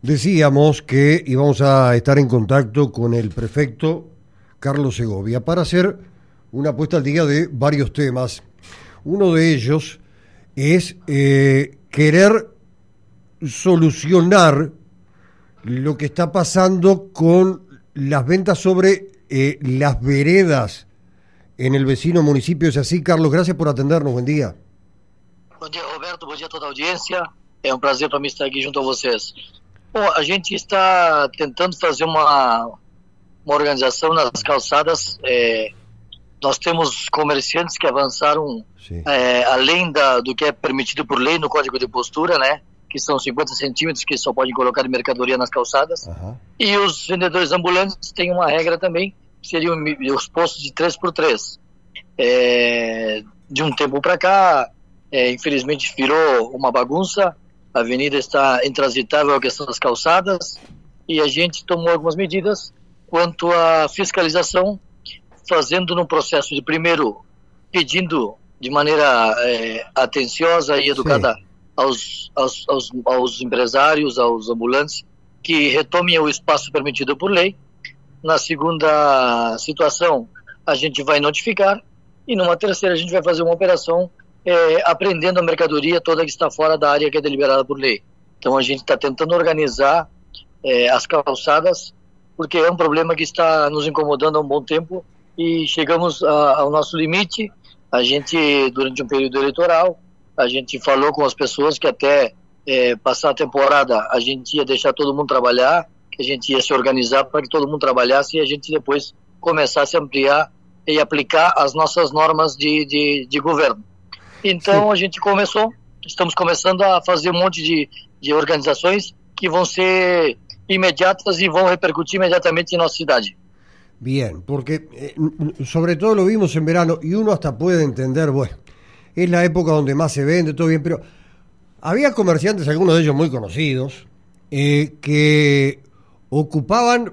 Decíamos que íbamos a estar en contacto con el prefecto Carlos Segovia para hacer una puesta al día de varios temas. Uno de ellos es querer solucionar lo que está pasando con las ventas sobre las veredas en el vecino municipio. ¿Es así, Carlos? Gracias por atendernos. Buen día. Bom dia, Roberto. Bom dia a toda a audiência. É prazer para mim estar aqui junto a vocês. Bom, a gente está tentando fazer uma organização nas calçadas. Nós temos comerciantes que avançaram além do que é permitido por lei no Código de Postura, né? Que são 50 centímetros que só podem colocar de mercadoria nas calçadas. Uhum. E os vendedores ambulantes têm uma regra também, que seriam os postos de 3x3. De um tempo para cá, infelizmente virou uma bagunça. A avenida está intransitável a questão das calçadas e a gente tomou algumas medidas quanto à fiscalização, fazendo no processo de primeiro pedindo de maneira atenciosa e educada aos empresários, aos ambulantes, que retomem o espaço permitido por lei. Na segunda situação, a gente vai notificar e numa terceira a gente vai fazer uma operação apreendendo a mercadoria toda que está fora da área que é deliberada por lei. Então a gente está tentando organizar as calçadas, porque é um problema que está nos incomodando há um bom tempo e chegamos ao nosso limite. A gente, durante um período eleitoral, a gente falou com as pessoas que até passar a temporada a gente ia deixar todo mundo trabalhar, que a gente ia se organizar para que todo mundo trabalhasse e a gente depois começasse a ampliar e aplicar as nossas normas de governo. Então a gente estamos começando a fazer um monte de organizações que vão ser imediatas y vão repercutir inmediatamente en nuestra ciudad. Bien, porque sobre todo lo vimos en verano y uno hasta puede entender, bueno, es la época donde más se vende, todo bien, pero había comerciantes, algunos de ellos muy conocidos, que ocupaban,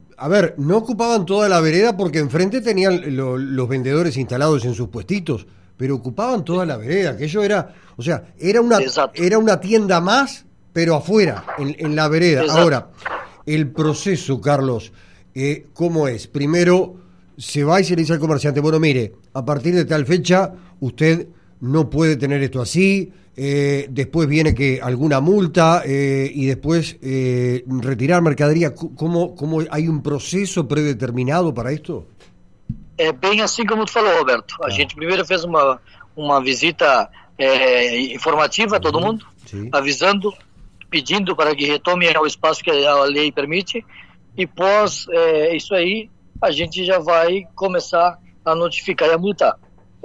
no ocupaban toda la vereda porque enfrente tenían los vendedores instalados en sus puestitos, pero ocupaban toda la vereda, que eso era, o sea, era una tienda más, pero afuera, en la vereda. Exacto. Ahora, el proceso, Carlos, ¿cómo es? Primero, se va y se le dice al comerciante, bueno, mire, a partir de tal fecha, usted no puede tener esto así, después viene que alguna multa, y después retirar mercadería. ¿Cómo hay un proceso predeterminado para esto? É bem assim como tu falou, Roberto. A gente primeiro fez uma visita informativa a todo mundo, avisando, pedindo para que retome o espaço que a lei permite, e pós isso aí, a gente já vai começar a notificar e a multar.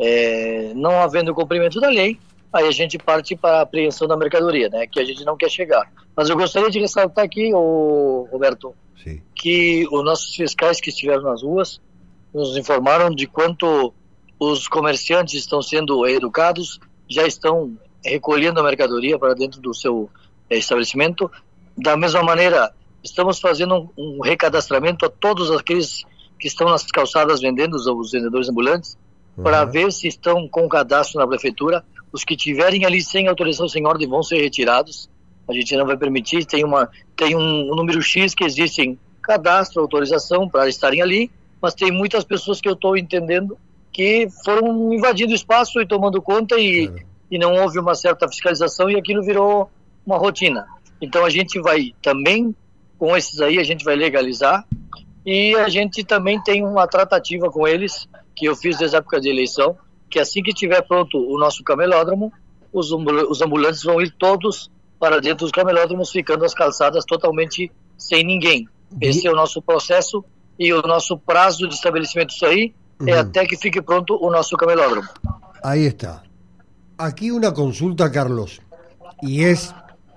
Não havendo cumprimento da lei, aí a gente parte para a apreensão da mercadoria, né, que a gente não quer chegar. Mas eu gostaria de ressaltar aqui, Roberto, que os nossos fiscais que estiveram nas ruas nos informaram de quanto os comerciantes estão sendo educados, já estão recolhendo a mercadoria para dentro do seu estabelecimento. Da mesma maneira, estamos fazendo um recadastramento a todos aqueles que estão nas calçadas vendendo, os vendedores ambulantes, para ver se estão com cadastro na prefeitura. Os que tiverem ali sem autorização, sem ordem, vão ser retirados. A gente não vai permitir, tem um número X que existem cadastro, autorização para estarem ali, mas tem muitas pessoas que eu estou entendendo que foram invadindo o espaço e tomando conta e não houve uma certa fiscalização e aquilo virou uma rotina. Então a gente vai também, com esses aí, a gente vai legalizar e a gente também tem uma tratativa com eles, que eu fiz desde a época de eleição, que assim que estiver pronto o nosso camelódromo, os ambulantes vão ir todos para dentro dos camelódromos, ficando as calçadas totalmente sem ninguém. Esse é o nosso processo e o nosso prazo de estabelecimento disso aí é até que fique pronto o nosso camelódromo. Ahí está. Aquí una consulta, Carlos, y es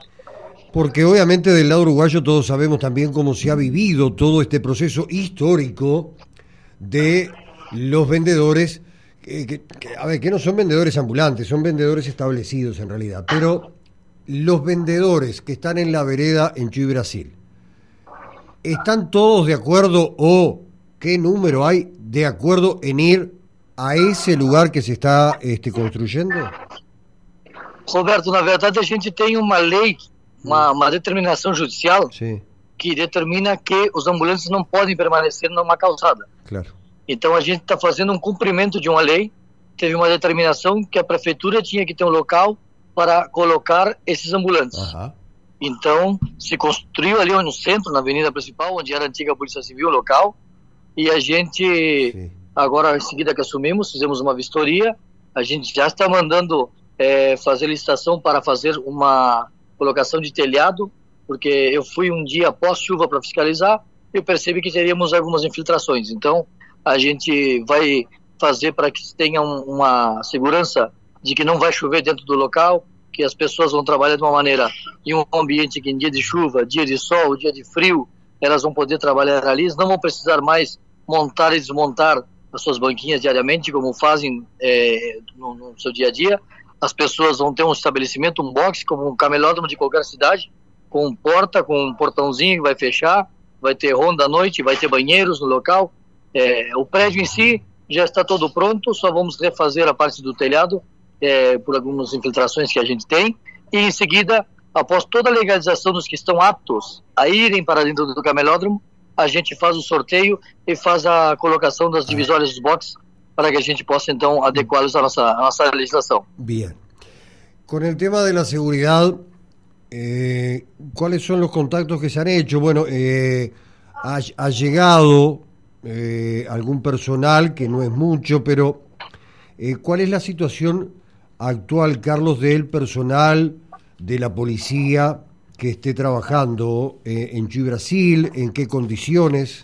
porque obviamente del lado uruguayo todos sabemos también cómo se ha vivido todo este proceso histórico de los vendedores, que no son vendedores ambulantes, son vendedores establecidos en realidad, pero los vendedores que están en la vereda en Chuy, Brasil, ¿están todos de acuerdo o qué número hay de acuerdo en ir a esse lugar que se está construyendo? Roberto, na verdade a gente tem uma lei uma determinação judicial Sim. que determina que os ambulantes não podem permanecer numa calçada. Claro. Então a gente está fazendo um cumprimento de uma lei. Teve uma determinação que a prefeitura tinha que ter um local para colocar esses ambulantes. Uhum. Então se construiu ali no centro, na avenida principal, onde era a antiga Polícia Civil local, e a gente, sim, agora em seguida que assumimos, fizemos uma vistoria, a gente já está mandando fazer licitação para fazer uma colocação de telhado, porque eu fui um dia após chuva para fiscalizar e percebi que teríamos algumas infiltrações. Então a gente vai fazer para que tenha uma segurança de que não vai chover dentro do local, que as pessoas vão trabalhar de uma maneira, em um ambiente que em dia de chuva, dia de sol, dia de frio, elas vão poder trabalhar ali, não vão precisar mais montar e desmontar as suas banquinhas diariamente, como fazem no seu dia a dia. As pessoas vão ter um estabelecimento, um box, como um camelódromo de qualquer cidade, com porta, com um portãozinho que vai fechar, vai ter ronda à noite, vai ter banheiros no local. O prédio em si já está todo pronto, só vamos refazer a parte do telhado, por algumas infiltrações que a gente tem, e em seguida, após toda a legalização dos que estão aptos a irem para dentro do camelódromo, a gente faz o sorteio e faz a colocação das divisórias dos boxes para que a gente possa então adequá-los à nossa legislação. Bien. Con el tema de la seguridad, ¿cuáles son los contactos que se han hecho? Bueno, ha llegado algún personal, que no es mucho, pero ¿cuál es la situación actual, Carlos, del personal de la policía que esté trabajando en Chuí, Brasil? ¿En qué condiciones?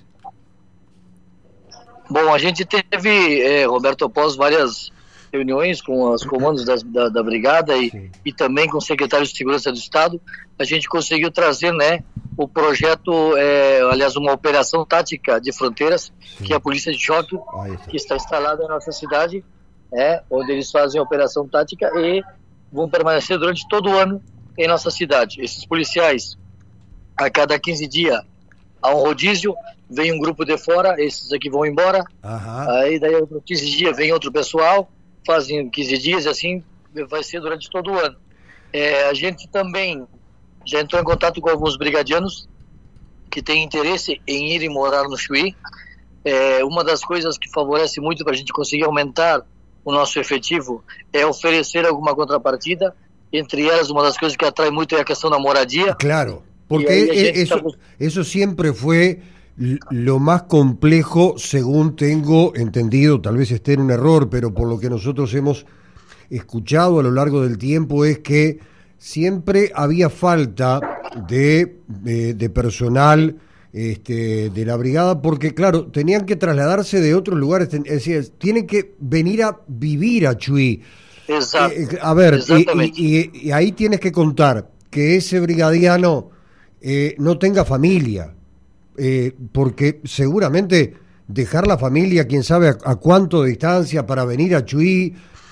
Bom, a gente teve, Roberto, após várias reuniões com os comandos da brigada e também com o secretário de Segurança do Estado, a gente conseguiu trazer, né, o projeto, aliás, uma operação tática de fronteiras, que é a Polícia de Choque, que está instalada na nossa cidade, onde eles fazem a operação tática e vão permanecer durante todo o ano em nossa cidade. Esses policiais, a cada 15 dias, há um rodízio, vem um grupo de fora, esses aqui vão embora, aí daí outros 15 dias vem outro pessoal, fazem 15 dias e assim vai ser durante todo o ano. A gente também já entrou em contato com alguns brigadianos que têm interesse em ir e morar no Chuí. Uma das coisas que favorece muito para a gente conseguir aumentar o nosso efetivo é oferecer alguma contrapartida. Entre elas, uma das coisas que atrai muito é a questão da moradia. Claro, porque eso siempre fue lo más complejo, según tengo entendido, tal vez esté en un error, pero por lo que nosotros hemos escuchado a lo largo del tiempo, es que siempre había falta de personal de la brigada, porque claro, tenían que trasladarse de otros lugares, es decir, tienen que venir a vivir a Chuí. Exacto. A ver, y ahí tienes que contar que ese brigadiano no tenga familia, porque seguramente dejar la familia, quién sabe a cuánto de distancia para venir a Chuí,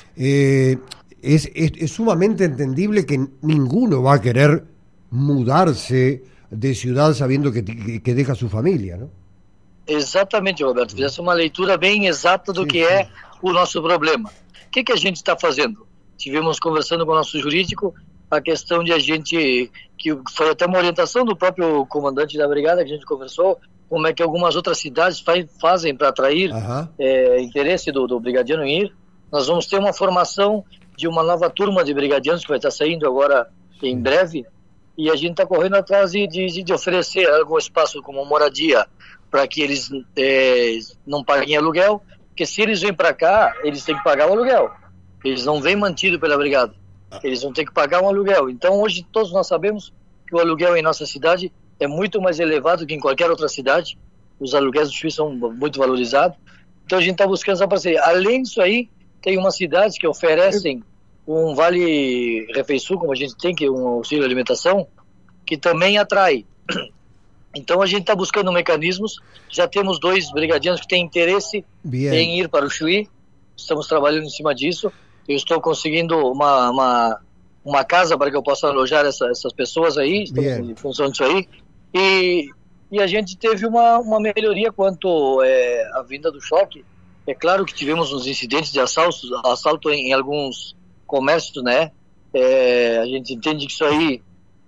es sumamente entendible que ninguno va a querer mudarse de ciudad sabiendo que deja su familia, ¿no? Exatamente, Roberto. Fizesse uma leitura bem exata do que é o nosso problema. O que a gente está fazendo? Tivemos conversando com o nosso jurídico a questão de a gente, que foi até uma orientação do próprio comandante da brigada que a gente conversou, como é que algumas outras cidades fazem para atrair interesse do brigadiano em ir. Nós vamos ter uma formação de uma nova turma de brigadianos que vai estar saindo agora em breve, e a gente está correndo atrás de oferecer algum espaço como moradia para que eles não paguem aluguel, porque se eles vêm para cá, eles têm que pagar o aluguel. Eles não vêm mantidos pela brigada. Eles vão ter que pagar um aluguel. Então, hoje, todos nós sabemos que o aluguel em nossa cidade é muito mais elevado que em qualquer outra cidade. Os aluguéis do Chuí são muito valorizados. Então, a gente está buscando essa parceria. Além disso aí, tem umas cidades que oferecem um vale-refeição, como a gente tem, que é um auxílio alimentação, que também atrai. Então, a gente está buscando mecanismos. Já temos 2 brigadianos que têm interesse em ir para o Chuí. Estamos trabalhando em cima disso. Eu estou conseguindo uma casa para que eu possa alojar essas pessoas aí. Estamos em função disso aí. E a gente teve uma melhoria quanto à vinda do choque. É claro que tivemos uns incidentes de assalto em alguns comércios, né? A gente entende que isso aí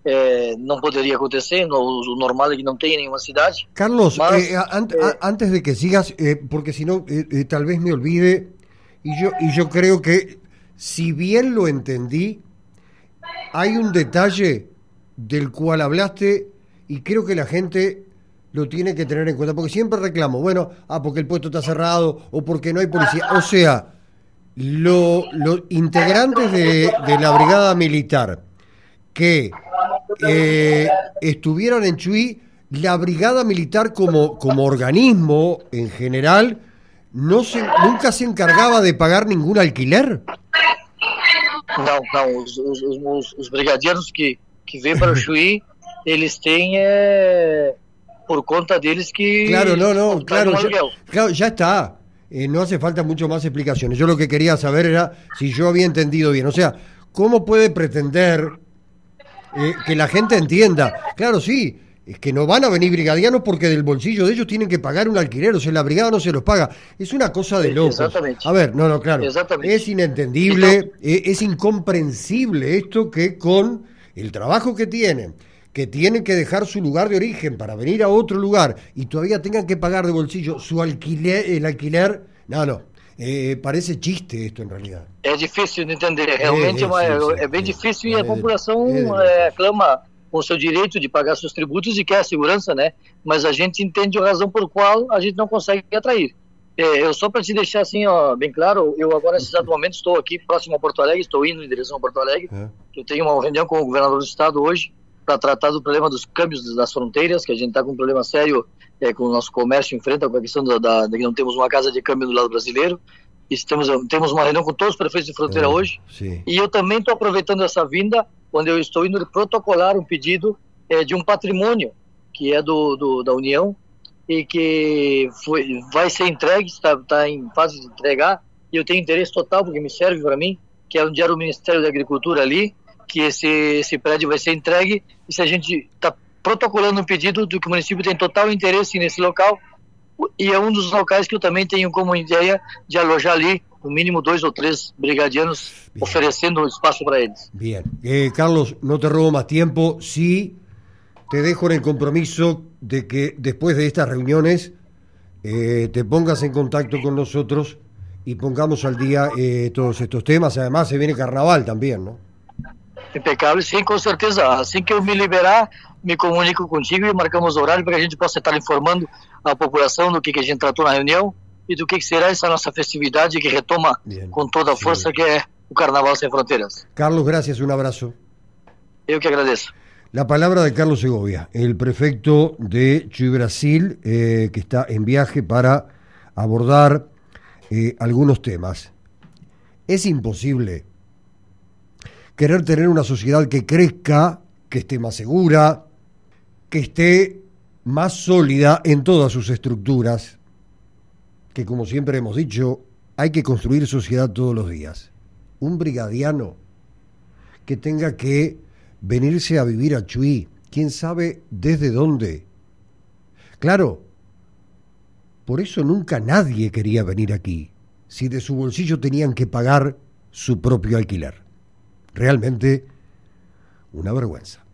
não poderia acontecer, o normal é que não tenha em nenhuma cidade. Carlos, antes de que sigas, porque si no, tal vez me olvide, y yo creo que, si bien lo entendí, hay un detalle del cual hablaste y creo que la gente lo tiene que tener en cuenta, porque siempre reclamo, bueno, porque el puesto está cerrado o porque no hay policía. O sea, los integrantes de la brigada militar que estuvieron en Chuy, la brigada militar como organismo en general, nunca se encargaba de pagar ningún alquiler. Não, os brigadeiros que vêm para o Chuí, eles têm por conta deles que... Claro, ya está. No hace falta mucho más explicaciones. Yo lo que quería saber era si yo había entendido bien. O sea, ¿cómo puede pretender que la gente entienda? Claro, sí, es que no van a venir brigadianos porque del bolsillo de ellos tienen que pagar un alquiler, o sea, la brigada no se los paga. Es una cosa de locos. A ver, claro. Es inentendible, es incomprensible esto, que con el trabajo que tienen que dejar su lugar de origen para venir a otro lugar y todavía tengan que pagar de bolsillo su alquiler, el alquiler. No. Parece chiste esto en realidad. É difícil de entender, realmente é bem difícil, e a população clama com o seu direito de pagar seus tributos e quer a segurança, né? Mas a gente entende a razão por qual a gente não consegue atrair. Eu só para te deixar assim, bem claro, eu agora nesse exato momento estou aqui próximo a Porto Alegre, estou indo em direção a Porto Alegre. Eu tenho uma reunião com o governador do estado hoje para tratar do problema dos câmbios das fronteiras, que a gente está com um problema sério com o nosso comércio, enfrenta com a questão de que não temos uma casa de câmbio do lado brasileiro. E temos uma reunião com todos os prefeitos de fronteira hoje. Sim. E eu também estou aproveitando essa vinda, quando eu estou indo protocolar um pedido de um patrimônio que é da União e que vai ser entregue, está em fase de entregar, e eu tenho interesse total, porque me serve para mim, que é onde era o Ministério da Agricultura ali, que esse prédio vai ser entregue, e se a gente está protocolando um pedido do que o município tem total interesse nesse local, e é um dos locais que eu também tenho como ideia de alojar ali, no mínimo 2 ou 3 brigadianos, oferecendo espaço para eles. Bien. Carlos, no te robo más tiempo. Sí, te dejo en el compromiso de que después de estas reuniones te pongas en contacto con nosotros y pongamos al día todos estos temas. Además, se viene carnaval también, ¿no? Impecável, sim, com certeza. Assim que eu me liberar, me comunico contigo e marcamos horário para que a gente possa estar informando a população do que a gente tratou na reunião e do que será essa nossa festividade que retoma com toda a força, que é o Carnaval Sem Fronteiras. Carlos, gracias, un abrazo. Eu que agradeço. La palabra de Carlos Segovia, el prefecto de Chuy, Brasil, que está en viaje para abordar algunos temas. Es imposible querer tener una sociedad que crezca, que esté más segura, que esté más sólida en todas sus estructuras, que, como siempre hemos dicho, hay que construir sociedad todos los días. Un brigadiano que tenga que venirse a vivir a Chuy, quién sabe desde dónde. Claro, por eso nunca nadie quería venir aquí, si de su bolsillo tenían que pagar su propio alquiler. Realmente una vergüenza.